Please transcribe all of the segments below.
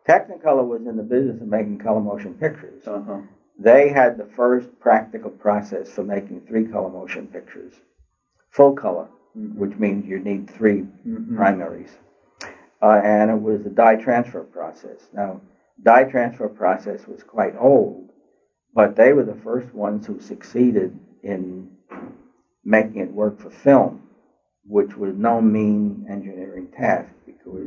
Technicolor was in the business of making color motion pictures. Uh-huh. They had the first practical process for making 3 color motion pictures. Full color, which means you need 3 primaries. And it was the dye transfer process. Now, dye transfer process was quite old, but they were the first ones who succeeded in making it work for film, which was no mean engineering task, because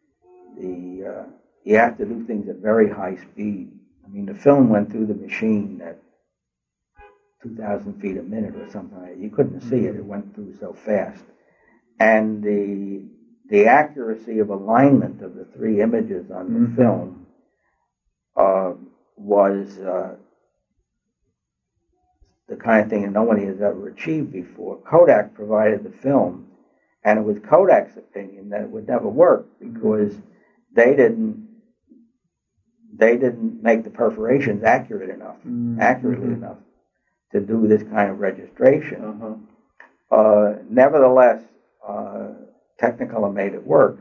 you have to do things at very high speed. I mean, the film went through the machine at 2,000 feet a minute or something like that. You couldn't see it. It went through so fast. And the accuracy of alignment of the 3 images on the film was the kind of thing that nobody has ever achieved before. Kodak provided the film, and it was Kodak's opinion that it would never work because they didn't make the perforations accurately enough to do this kind of registration. Nevertheless, Technicolor made it work.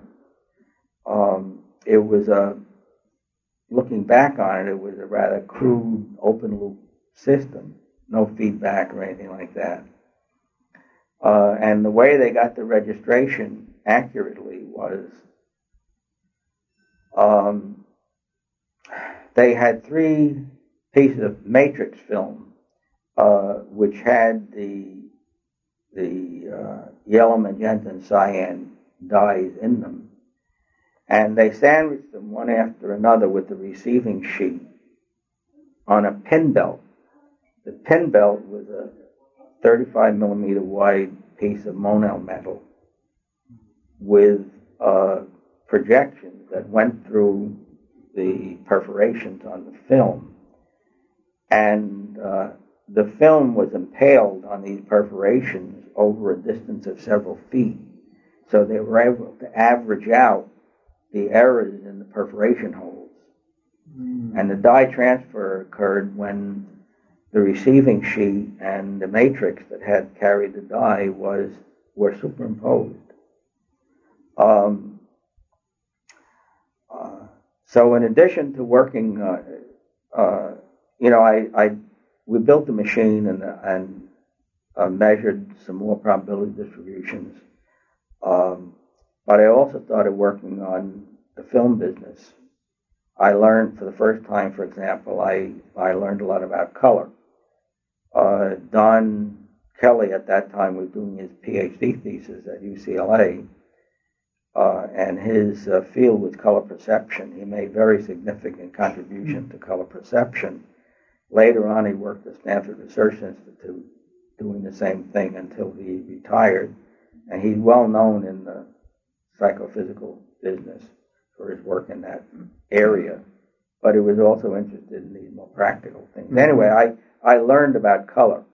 It was looking back on it, it was a rather crude open loop system, no feedback or anything like that. And the way they got the registration accurately was they had 3 pieces of matrix film, which had the yellow, magenta, and cyan dyes in them. And they sandwiched them one after another with the receiving sheet on a pin belt. The pin belt was a 35 millimeter wide piece of Monel metal with projections that went through the perforations on the film. And the film was impaled on these perforations over a distance of several feet. So they were able to average out the errors in the perforation holes. And the dye transfer occurred when the receiving sheet and the matrix that had carried the dye were superimposed. So in addition to working, we built the machine and measured some more probability distributions. But I also started working on the film business. I learned for the first time, for example, I learned a lot about color. Don Kelly at that time was doing his PhD thesis at UCLA, and his field was color perception. He made very significant contribution to color perception. Later on, he worked at Stanford Research Institute doing the same thing until he retired. And he's well known in the psychophysical business for his work in that area. But he was also interested in these more practical things. Anyway, I learned about color.